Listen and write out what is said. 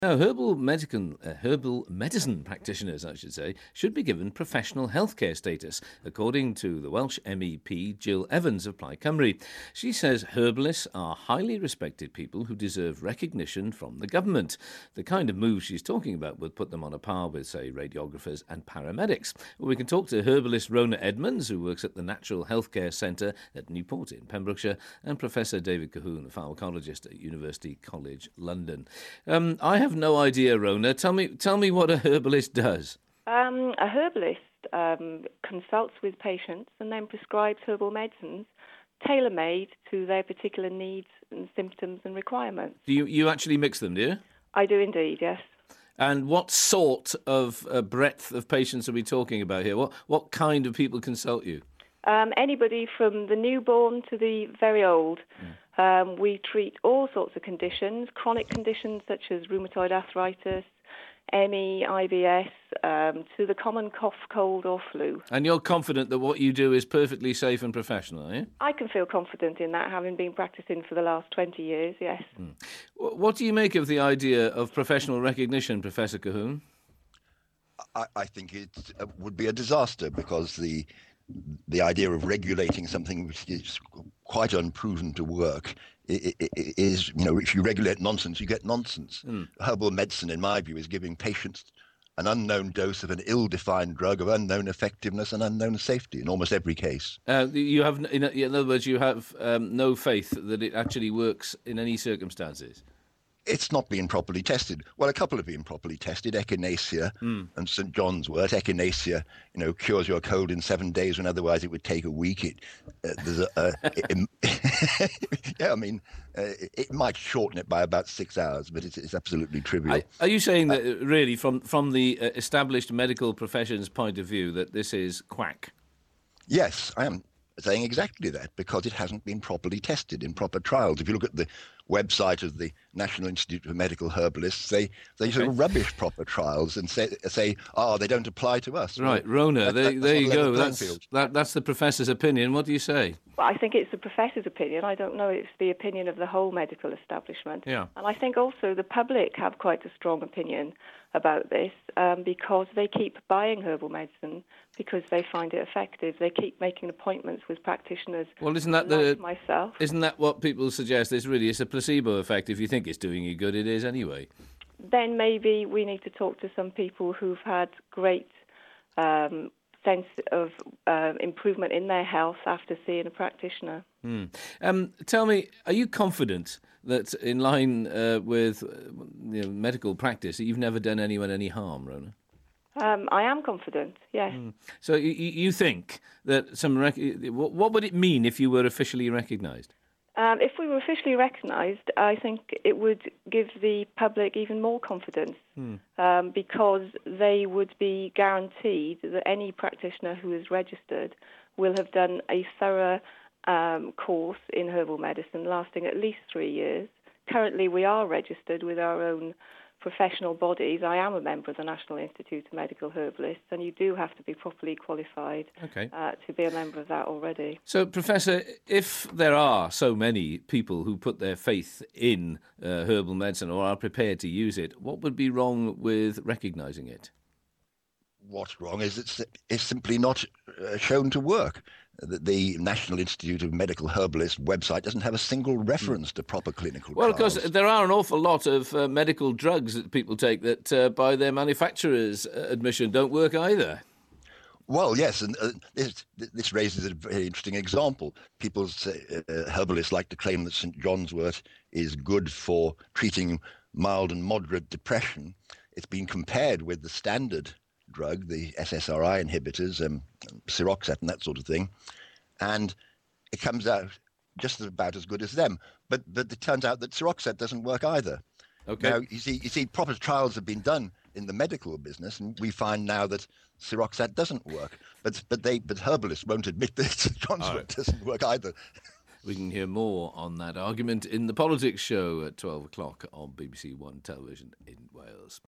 Now, herbal medicine practitioners, I should say, should be given professional healthcare status, according to the Welsh MEP Jill Evans of Plaid Cymru. She says herbalists are highly respected people who deserve recognition from the government. The kind of move she's talking about would put them on a par with, say, radiographers and paramedics. Well, we can talk to herbalist Rona Edmonds, who works at the Natural Healthcare Centre at Newport in Pembrokeshire, and Professor David Cahoon, a pharmacologist at University College London. I have no idea, Rona. Tell me what a herbalist does. A herbalist consults with patients and then prescribes herbal medicines tailor-made to their particular needs and symptoms and requirements. Do you actually mix them, do you? I do indeed, yes. And what sort of breadth of patients are we talking about here? What kind of people consult you? Anybody from the newborn to the very old. We treat all sorts of conditions, chronic conditions such as rheumatoid arthritis, ME, IBS, to the common cough, cold or flu. And you're confident that what you do is perfectly safe and professional, are you? I can feel confident in that, having been practising for the last 20 years, yes. What do you make of the idea of professional recognition, Professor Cahoon? I think it would be a disaster because the idea of regulating something which is quite unproven to work is, if you regulate nonsense, you get nonsense. Herbal medicine, in my view, is giving patients an unknown dose of an ill-defined drug of unknown effectiveness and unknown safety in almost every case. You have, in other words, you have no faith that it actually works in any circumstances. It's not being properly tested. Well, a couple have been properly tested, echinacea and St. John's wort. Echinacea, cures your cold in 7 days when otherwise it would take a week. It might shorten it by about 6 hours, but it's absolutely trivial. Are you saying that really from the established medical profession's point of view that this is quack? Yes, I am saying exactly that because it hasn't been properly tested in proper trials. If you look at the website of the National Institute of Medical Herbalists, they sort of rubbish proper trials and say, they don't apply to us. Right, Rona, there you go. That's the professor's opinion. What do you say? Well, I think it's the professor's opinion. I don't know if it's the opinion of the whole medical establishment. Yeah. And I think also the public have quite a strong opinion about this because they keep buying herbal medicine because they find it effective. They keep making appointments with practitioners. Well, isn't that myself? Isn't that what people suggest? It's a placebo effect. If you think it's doing you good, it is anyway. Then maybe we need to talk to some people who've had great sense of improvement in their health after seeing a practitioner. Tell me, are you confident that in line with medical practice that you've never done anyone any harm, Rona? I am confident, yes. So you think that what would it mean if you were officially recognised? If we were officially recognised, I think it would give the public even more confidence because they would be guaranteed that any practitioner who is registered will have done a thorough course in herbal medicine lasting at least 3 years. Currently, we are registered with our own professional bodies. I am a member of the National Institute of Medical Herbalists, and you do have to be properly qualified to be a member of that already. So, Professor, if there are so many people who put their faith in herbal medicine or are prepared to use it, what would be wrong with recognising it? What's wrong is it's simply not shown to work. The National Institute of Medical Herbalists website doesn't have a single reference to proper clinical trials. Well, of course, there are an awful lot of medical drugs that people take that, by their manufacturer's admission, don't work either. Well, yes, and this raises a very interesting example. People say, herbalists like to claim that St. John's wort is good for treating mild and moderate depression. It's been compared with the standard drug, the SSRI inhibitors, Siroxat and that sort of thing, and it comes out just about as good as them. But it turns out that Siroxat doesn't work either. Okay. Now, you see, proper trials have been done in the medical business, and we find now that Siroxat doesn't work. But herbalists won't admit that St. John's wort doesn't work either. We can hear more on that argument in the Politics Show at 12 o'clock on BBC One Television in Wales.